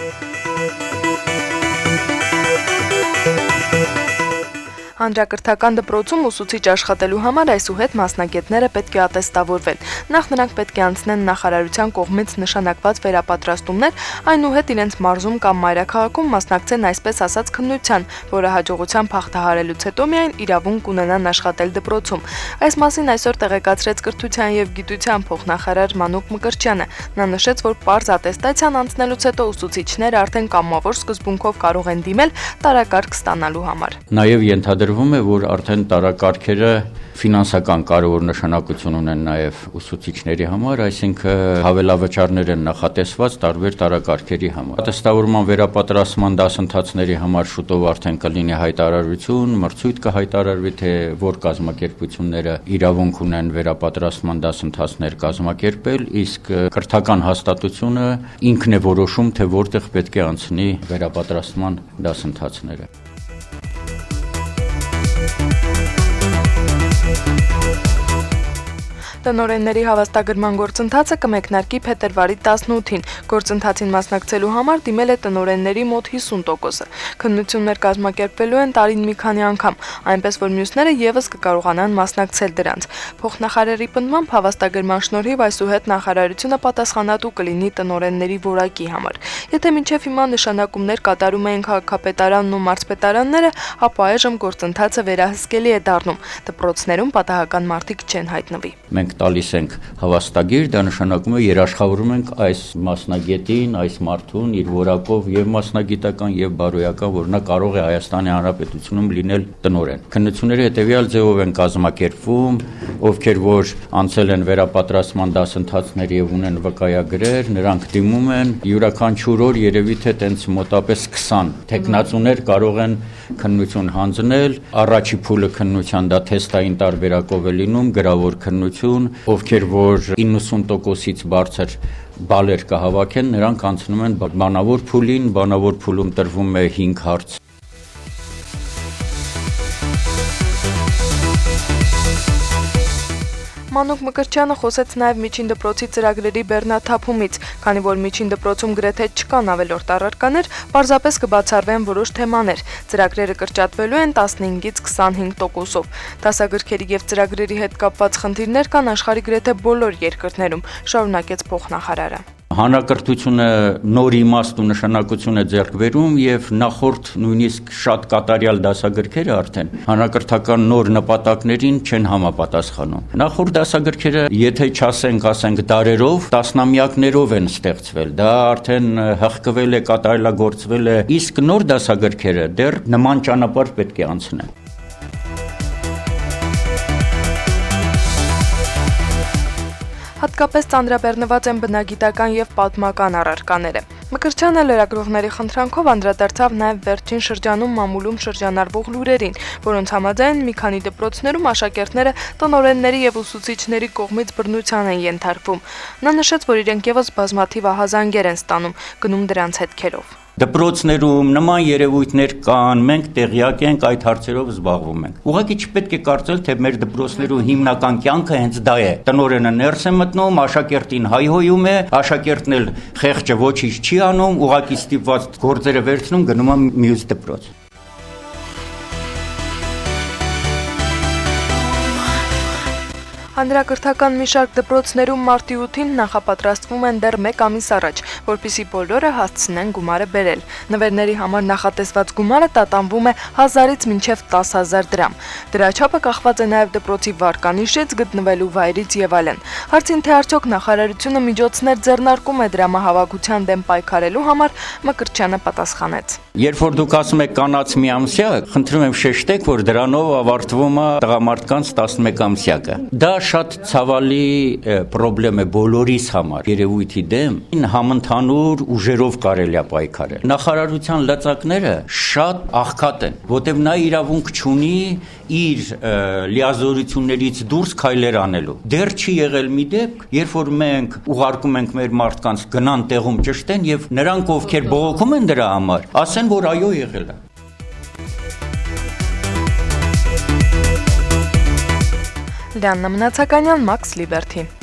Հանրակրթական դպրոցում ուսուցիչ աշխատելու համար այսուհետ մասնագետները պետք է ատեստավորվեն։ Նախ նրանք պետք է անցնեն նախարարության կողմից նշանակված վերապատրաստումներ, այնուհետ իրենց մարզում կամ մայրաքաղաքում մասնակցեն այսպես ասած քննության, որը հաջողությամբ հաղթահարելուց հետո միայն իրավունք ունենան աշխատել դպրոցում։ Այս մասին այսօր տեղեկացրեց Կրթության եւ Գիտության փոխնախարար Մանուկ Մկրտչյանը։ Նա նշեց, որ պարզ ատեստացիան անցնելուց հետո ուսուցիչները արդեն կամավոր սկզբունքով կարող են դիմել տարակարգ ստանալու համար։ Նաև ենթադրվում է, որ արդեն տարակարգերը ֆինանսական կարևոր նշանակություն ունեն նաև ուսուցիչների համար, այսինքն հավելավճարներ են նախատեսված տարբեր տարակարգերի համար։ Ատեստավորման վերապատրաստման դասընթացների համար շուտով արդեն կլինի հայտարարություն, մրցույթ կհայտարարվի, թե որ կազմակերպությունները իրավունք ունեն վերապատրաստման դասընթացներ կազմակերպել, իսկ կրթական հաստատությունը ինքն է որոշում, թե որտեղ պետք է անցնի վերապատրաստման դասընթացները։ Տնօրենների հավաստագրման գործընթացը կմեկնարկի փետրվարի 18-ին։ Գործընթացին մասնակցելու համար դիմել է տնօրենների մոտ 50%-ը։ Քննություններ կազմակերպվելու են տարին մի քանի անգամ, այնպես որ մյուսները եւս կկարողանան մասնակցել դրանց։ Փոխնախարարի պնդմամբ հավաստագրման շնորհիվ այսուհետ նախարարությունը պատասխանատու կլինի տնօրենների որակի համար։ Եթե մինչև հիմա նշանակումներ կատարում էին քաղաքապետարանն ու մարզպետարանները, ապա այժմ գործընթացը վերահսկելի է դառնում։ Դպրոցներում պատահական մարդիկ չեն հայտնվի։ Մենք տալիս ենք հավաստագիր, դա նշանակում է երաշխավորում ենք այս մասնագետին, այս մարդուն իր որակով եւ մասնագիտական եւ բարոյական, որ նա կարող է Հայաստանի Հանրապետությունում լինել տնօրեն։ Քննությունները հետեւյալ ձևով են կազմակերպվում, ովքեր որ անցել են վերապատրաստման դասընթացներ եւ ունեն վկայագրեր, նրանք դիմում են յուրաքանչյուր օր երևի թե տենց մոտապես 20 տեխնացուներ կարող են քննություն հանձնել, առաջի փուլը քննության դա թեստային տարբերակով է լինում, գրավոր քննություն, ովքեր որ 90%-ից բարձր բալեր կհավաքեն, նրանք անցնում են բանավոր փուլին, բանավոր փուլում տրվում է 5 հարց։ Մանուկ Մկրտչյանը խոսեց նաև միջին դպրոցի ծրագրերի բեռնաթափումից, քանի որ միջին դպրոցում գրեթե չկան ավելորդ առարկաներ, պարզապես կբացառվեն որոշ թեմաներ։ Ծրագրերը կրճատվելու են 15-ից 25%-ով։ Դասագրքերի եւ ծրագրերի հետ կապված խնդիրներ կան աշխարհի գրեթե բոլոր երկրներում, շարունակեց փոխնախարարը։ Հանրակրթությունը նոր իմաստ ու նշանակություն է ձեռք բերում եւ նախորդ նույնիսկ շատ կատարյալ դասագրքերը արդեն հանրակրթական նոր նպատակներին չեն համապատասխանում։ Նախորդ դասագրքերը, եթե ասենք դարերով, տասնամյակներով են ստեղծվել, դա արդեն հղկվել է, կատարելագործվել է, իսկ նոր դասագրքերը դեռ նման ճանապարհ պետք է անցնեն։ Հատկապես ծանրաբեռնված են բնագիտական եւ պատմական առարկաները։ Մկրտչյանը լրագրողների խնդրանքով անդրադարձավ նաև վերջին շրջանում մամուլում շրջանառվող լուրերին, որոնց համաձայն մի քանի դպրոցներում աշակերտները տնօրենների եւ ուսուցիչների կողմից բռնության են ենթարկվում։ Նա նշեց, որ իրենք եւս բազմաթիվ ահազանգեր են ստանում, գնում դրանց հետքերով։ Դպրոցներում նման երևույթներ կան, մենք տեղյակ ենք, այդ հարցերով զբաղվում ենք։ Ուղղակի չպետք է կարծել, թե մեր դպրոցներու հիմնական կյանքը հենց դա է։ Տնօրենը ներս է մտնում, աշակերտին հայհոյում է, աշակերտն էլ խեղճը ոչինչ չի անում, ուղղակի ստիպված գործերը վերցնում, գնում է մյուս դպրոց։ Հանրակրթական մի շարք դպրոցներում մարտի 8-ին նախապատրաստվում են դեռ 1 ամիս առաջ, որպեսզի բոլորը հասցնեն գումարը բերել։ Նվերների համար նախատեսված գումարը տատանվում է 1000-ից մինչև 10,000 դրամ։ Դրա չափը կախված է նաև դպրոցի վարկանիշից, գտնվելու վայրից եւ այլն։ Հարցին թե արդյոք նախարարությունը միջոցներ ձեռնարկում է դրամահավաքության դեմ պայքարելու համար, Մկրտչյանը պատասխանեց։ Երբ որ դուք ասում եք կանաց մի ամսյա, խնդրում եմ շեշտեք, որ դրանով ավարտվում է տղամարդկանց 11 ամսյակը։ Դա շատ ցավալի խնդրեմ է բոլորիս համար, երևույթի դեմ համընդհանուր ուժերով կարելի է պայքարել։ Նախարարության լծակները շատ աղքատ են, որտեղ նա իրավունք չունի իր լիազորություններից դուրս քայլեր անելու։ Դեռ չի եղել մի դեպք, երբ որ մենք ուղարկում ենք մեր մարդկանց գնան տեղում ճշտեն եւ նրանք ովքեր բողոքում են դրա համար, ասեն, որ այո եղել է։ Լիաննա Մնացականյան, Մաքս Լիբերթի։